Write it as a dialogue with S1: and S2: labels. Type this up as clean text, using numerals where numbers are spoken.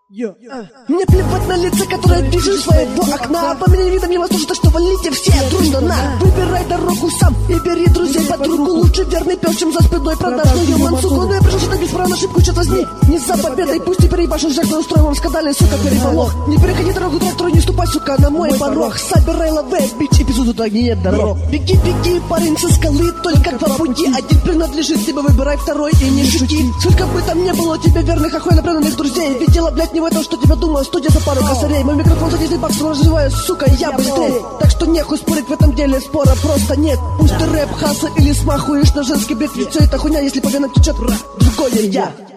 S1: Мне плевать на лица, которые вижу своего окна. По мне видом невозможно, так что валите все дружно на. Выбирай дорогу сам и бери друзей под руку. Лучше верный пес, чем за спиной продажную мансуку. Но я пришел сюда без права на ошибку, черт возьми. Не за победой, пусть теперь ебашут жак, но устроим вам скандальный, сука, переполох. Не переходи дорогу трактору, не ступай, сука, на мой порог. Собирай лавэ, бич, эпизоду так нет дорог. Беги, беги, парень со скалы, только два пути. Один принадлежит тебе, выбирай второй и не шути. Сколько бы там не было тебе верных, охуенно преданных друзей. Ведь дело, блядь, не в этом, что тебя думал, студия за пару косарей. Мой микрофон за 10 баксов развиваю, сука, я быстрее. Так что нехуй спорить в этом деле, спора просто нет. Пусть ты рэп, хасл или смахуешь на женский бред. Ведь все это хуйня, если по венам течет другое я.